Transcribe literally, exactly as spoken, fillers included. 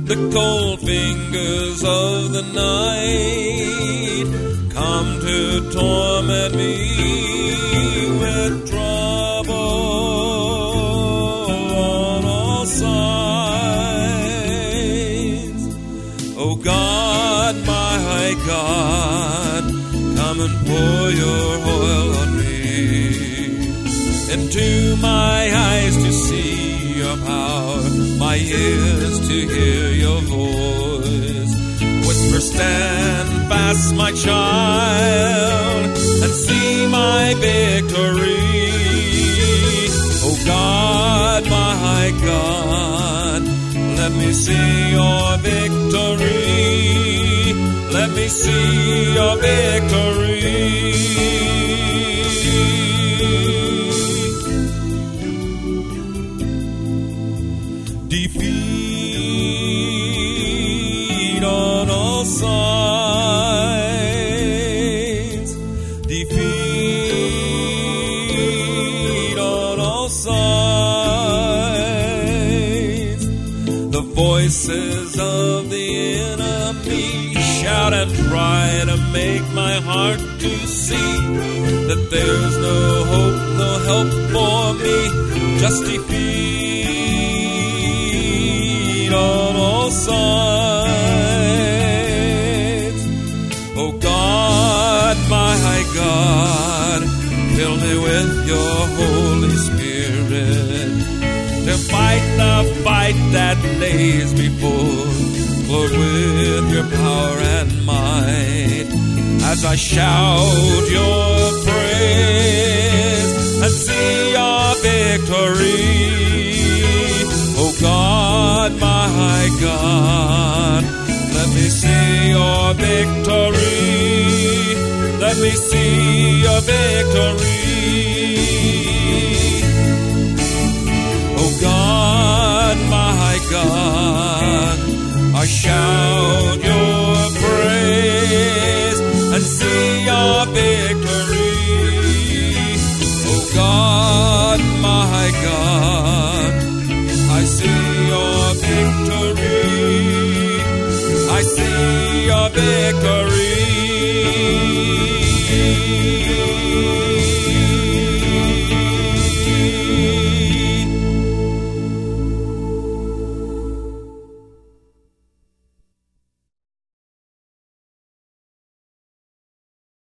the cold fingers of the night come to torment me with trouble on all sides. Oh God, my God, come and pour your oil on me, into my eyes to see your power, my ears to hear your voice. Whisper, stand fast, my child, and see my victory. Oh God, my God, let me see your victory. Let me see your victory. Defeat on all sides. Defeat on all sides. The voices of the enemy shout and try to make my heart to see that there's no hope, no help for me. Just defeat on all sides. Oh God, my God, fill me with your Holy Spirit to fight the fight that lays before. Lord, with your power and might, as I shout your praise and see your victory. Oh God, my God, let me see your victory. Let me see your victory.